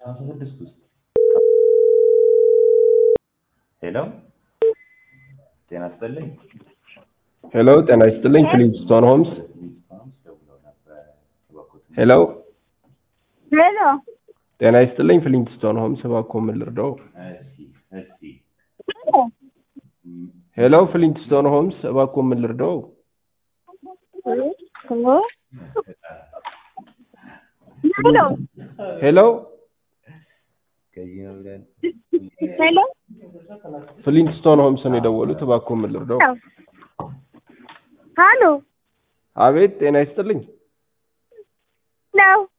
ሄሎ ጤና ይስጥልኝ። ሄሎ ጤና ይስጥልኝ። ፍሊንስቶን ሆምስ። ሄሎ ሄሎ ጤና ይስጥልኝ። ፍሊንስቶን ሆምስ እባክዎ ምን ልርዳው? ሄሎ ፍሊንስቶን ሆምስ እባክዎ ምን ልርዳው? ሄሎ ሄሎ ሄሎ ፍሊንስቶን ሆምስ ነው የደወሉት እባክዎ ምን ልርዳው? ሃሎ አቤት ጤና ይስጥልኝ። ነው